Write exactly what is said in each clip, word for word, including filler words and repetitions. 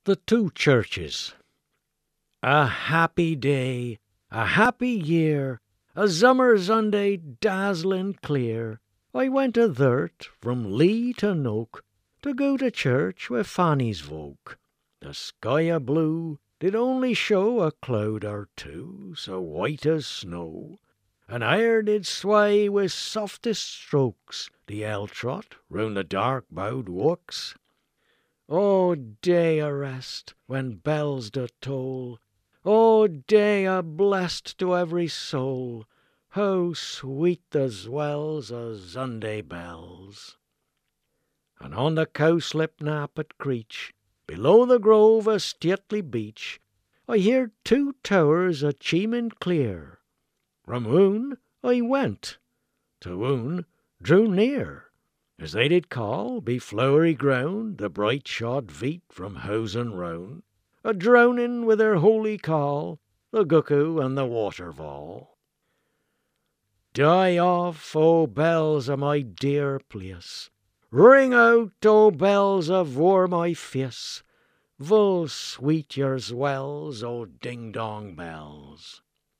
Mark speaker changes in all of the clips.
Speaker 1: The Two Churches. A happy day, a happy year, a summer Sunday dazzling clear. I went a third from Lee to Noak to go to church with Fanny's folk. The sky a blue did only show a cloud or two, so white as snow, and air did sway with softest strokes the el trot round the dark bowed walks. O day o' rest when bells do toll, O day o' blest to every soul, how sweet the swells o' Sunday bells. And on the cowslip nap at Creech, below the grove o' stately beech, I heard two towers a cheemin' clear. From oon I went, to oon drew near, as they did call, be flowery ground, the bright shod feet from housen round, a drowning with their holy call, the cuckoo and the waterfall. Die off, O bells o' my dear place, ring out, O bells avore my face, full sweet your swells, O ding dong bells.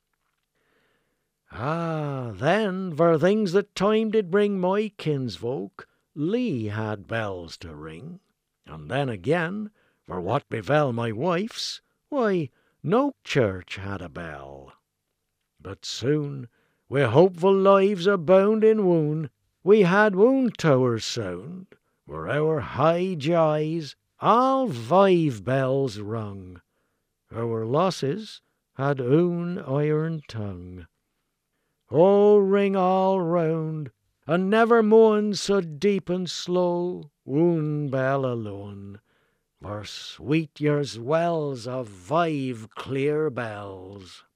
Speaker 1: Ah, then, for things that time did bring my kinsfolk, Lee had bells to ring. And then again, for what befell my wife's, why, no church had a bell. But soon, wi' hopeful lives abound in woon, we had woon towers sound, where our high joys all five bells rung. Our losses had oon iron tongue. O ring all round, and never moan so deep and slow, oon bell alone, for sweet yours wells of five clear bells.